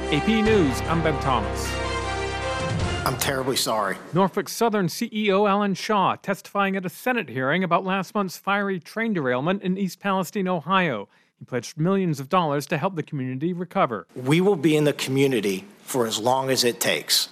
AP News, I'm Ben Thomas. I'm terribly sorry. Norfolk Southern CEO Alan Shaw testifying at a Senate hearing about last month's fiery train derailment in East Palestine, Ohio. He pledged millions of dollars to help the community recover. We will be in the community for as long as it takes.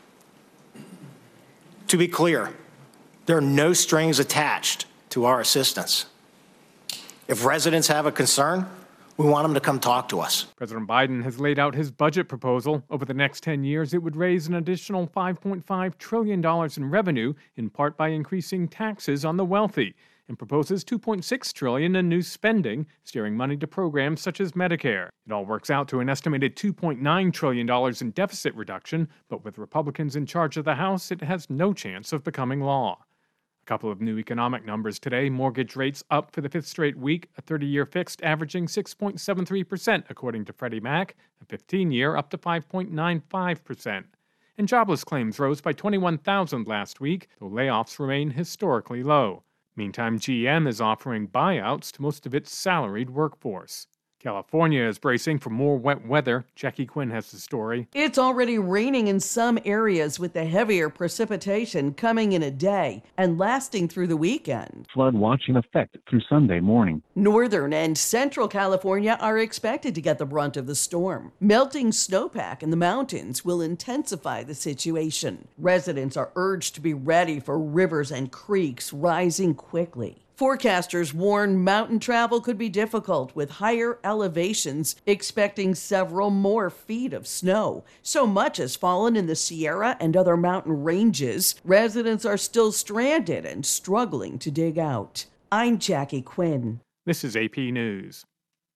To be clear, there are no strings attached to our assistance. If residents have a concern, we want them to come talk to us. President Biden has laid out his budget proposal. Over the next 10 years, it would raise an additional $5.5 trillion in revenue, in part by increasing taxes on the wealthy, and proposes $2.6 trillion in new spending, steering money to programs such as Medicare. It all works out to an estimated $2.9 trillion in deficit reduction, but with Republicans in charge of the House, it has no chance of becoming law. A couple of new economic numbers today. Mortgage rates up for the fifth straight week, a 30-year fixed averaging 6.73%, according to Freddie Mac, a 15-year up to 5.95%. And jobless claims rose by 21,000 last week, though layoffs remain historically low. Meantime, GM is offering buyouts to most of its salaried workforce. California is bracing for more wet weather. Jackie Quinn has the story. It's already raining in some areas, with the heavier precipitation coming in a day and lasting through the weekend. Flood watch in effect through Sunday morning. Northern and central California are expected to get the brunt of the storm. Melting snowpack in the mountains will intensify the situation. Residents are urged to be ready for rivers and creeks rising quickly. Forecasters warn mountain travel could be difficult, with higher elevations expecting several more feet of snow. So much has fallen in the Sierra and other mountain ranges. Residents are still stranded and struggling to dig out. I'm Jackie Quinn. This is AP News.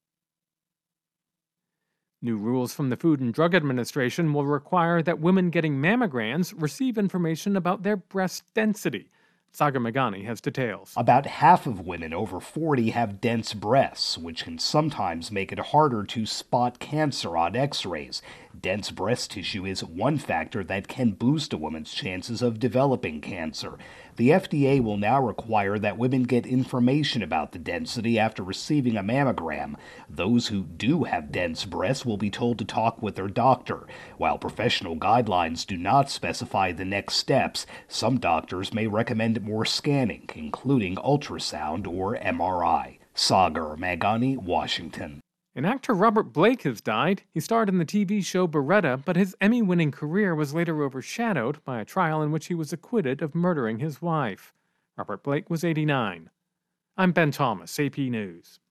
New rules from the Food and Drug Administration will require that women getting mammograms receive information about their breast density. Sagar Meghani has details. About half of women over 40 have dense breasts, which can sometimes make it harder to spot cancer on x-rays. Dense breast tissue is one factor that can boost a woman's chances of developing cancer. The FDA will now require that women get information about the density after receiving a mammogram. Those who do have dense breasts will be told to talk with their doctor. While professional guidelines do not specify the next steps, some doctors may recommend more scanning, including ultrasound or MRI. Sagar Meghani, Washington. And actor Robert Blake has died. He starred in the TV show Beretta, but his Emmy-winning career was later overshadowed by a trial in which he was acquitted of murdering his wife. Robert Blake was 89. I'm Ben Thomas, AP News.